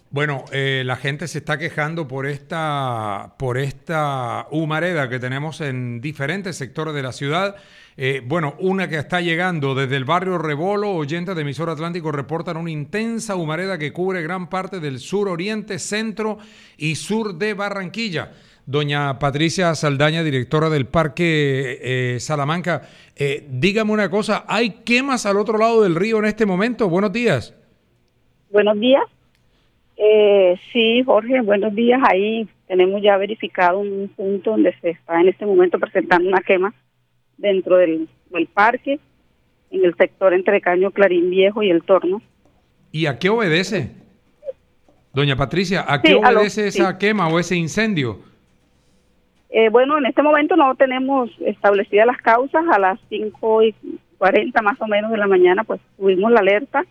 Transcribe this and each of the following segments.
Bueno, la gente se está quejando por esta humareda que tenemos en diferentes sectores de la ciudad. Bueno, una que está llegando desde el barrio Rebolo, oyentes de Emisor Atlántico reportan una intensa humareda que cubre gran parte del sur oriente, centro y sur de Barranquilla. Doña Patricia Saldaña, directora del Parque Salamanca, dígame una cosa, ¿hay quemas al otro lado del río en este momento? Buenos días. Buenos días. Sí, Jorge, buenos días. Ahí tenemos ya verificado un punto donde se está en este momento presentando una quema dentro del parque, en el sector entre Caño Clarín Viejo y El Torno. ¿Y a qué obedece, doña Patricia? ¿A qué Sí, obedece esa sí. quema o ese incendio? Bueno, en este momento no tenemos establecidas las causas. A las 5:40 más o menos de la mañana, pues tuvimos la alerta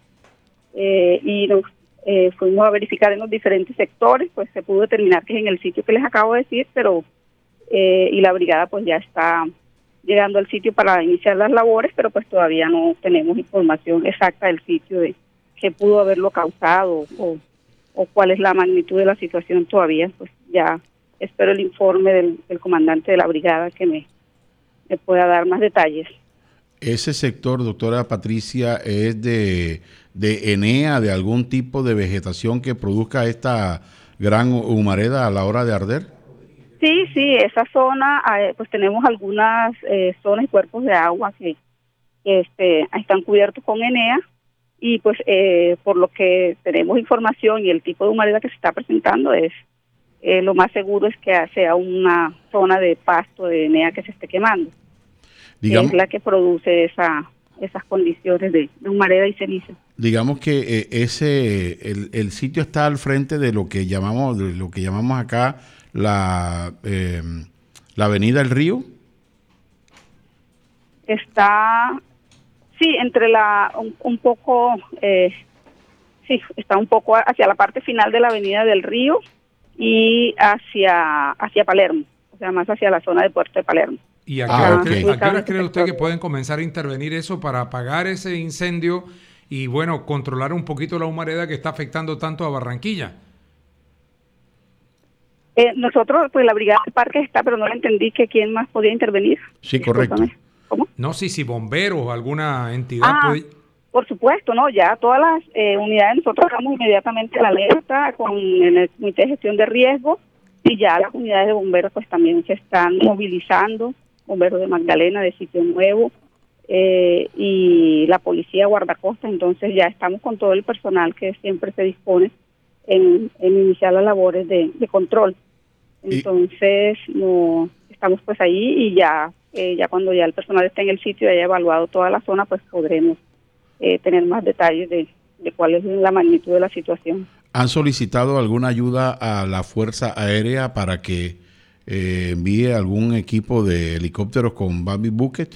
y nos fuimos a verificar en los diferentes sectores, pues se pudo determinar que es en el sitio que les acabo de decir, pero y la brigada pues ya está llegando al sitio para iniciar las labores, pero pues todavía no tenemos información exacta del sitio de qué pudo haberlo causado o cuál es la magnitud de la situación todavía. Pues ya espero el informe del comandante de la brigada que me pueda dar más detalles. Ese sector, doctora Patricia, es de ENEA, de algún tipo de vegetación que produzca esta gran humareda a la hora de arder. Sí, esa zona, pues tenemos algunas zonas y cuerpos de agua que están cubiertos con ENEA y pues por lo que tenemos información y el tipo de humareda que se está presentando es lo más seguro es que sea una zona de pasto de ENEA que se esté quemando, Digamos, que es la que produce esas condiciones de humareda y ceniza. digamos que el sitio está al frente de lo que llamamos acá la Avenida El Río. Está, sí, entre un poco, sí, está un poco hacia la parte final de la Avenida del Río y hacia Palermo, o sea, más hacia la zona de Puerto de Palermo. ¿Y a Okay. qué hora cree usted que pueden comenzar a intervenir eso para apagar ese incendio y, bueno, controlar un poquito la humareda que está afectando tanto a Barranquilla? Nosotros, pues la brigada del parque está, pero no le entendí que quién más podía intervenir. Sí, Discúlpame. correcto. ¿Cómo? No sé si bomberos o alguna entidad puede... Por supuesto, ¿no? Ya todas las unidades, nosotros damos inmediatamente la alerta con el Comité de Gestión de Riesgo y ya las unidades de bomberos pues también se están movilizando, bomberos de Magdalena, de Sitio Nuevo y la policía guardacosta. Entonces ya estamos con todo el personal que siempre se dispone en iniciar las labores de control. Entonces no estamos pues ahí y ya cuando ya el personal esté en el sitio y haya evaluado toda la zona, pues podremos tener más detalles de cuál es la magnitud de la situación. ¿Han solicitado alguna ayuda a la Fuerza Aérea para que envíe algún equipo de helicópteros con Bambi Bucket?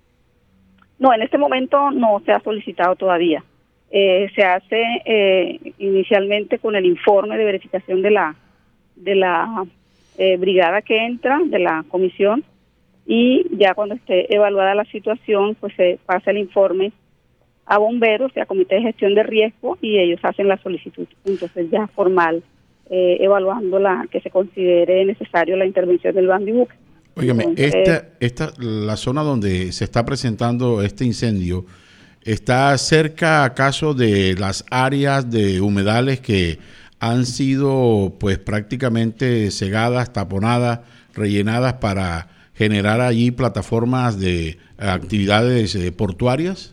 No, en este momento no se ha solicitado todavía. Se hace inicialmente con el informe de verificación de la brigada que entra, de la comisión, y ya cuando esté evaluada la situación, pues se pasa el informe a bomberos y a Comité de Gestión de Riesgo y ellos hacen la solicitud, entonces ya formal, evaluando que se considere necesario la intervención del Bambi Bucket. Óigame, Entonces, la zona donde se está presentando este incendio, ¿está cerca acaso de las áreas de humedales que han sido pues prácticamente cegadas, taponadas, rellenadas para generar allí plataformas de actividades portuarias?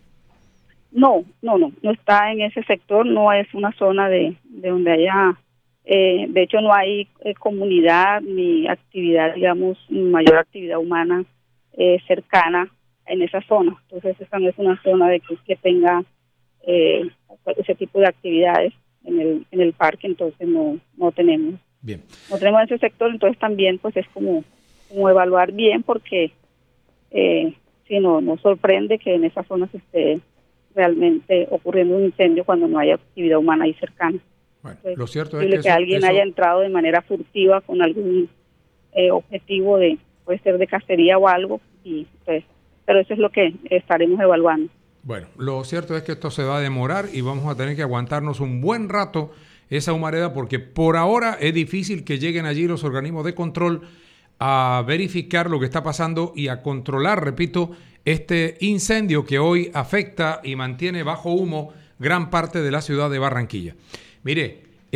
no está en ese sector, no es una zona de donde haya, de hecho no hay comunidad ni actividad, digamos, mayor actividad humana cercana en esa zona. Entonces esa no es una zona de que tenga ese tipo de actividades en el parque, entonces no tenemos. Bien. No tenemos ese sector, entonces también pues es como evaluar bien porque si nos sorprende que en esa zona se esté realmente ocurriendo un incendio cuando no hay actividad humana ahí cercana. Bueno, Entonces, lo cierto es es que alguien haya entrado de manera furtiva con algún objetivo puede ser de cacería o algo, y pues, pero eso es lo que estaremos evaluando. Bueno, lo cierto es que esto se va a demorar y vamos a tener que aguantarnos un buen rato esa humareda, porque por ahora es difícil que lleguen allí los organismos de control a verificar lo que está pasando y a controlar, repito, este incendio que hoy afecta y mantiene bajo humo gran parte de la ciudad de Barranquilla. Mire,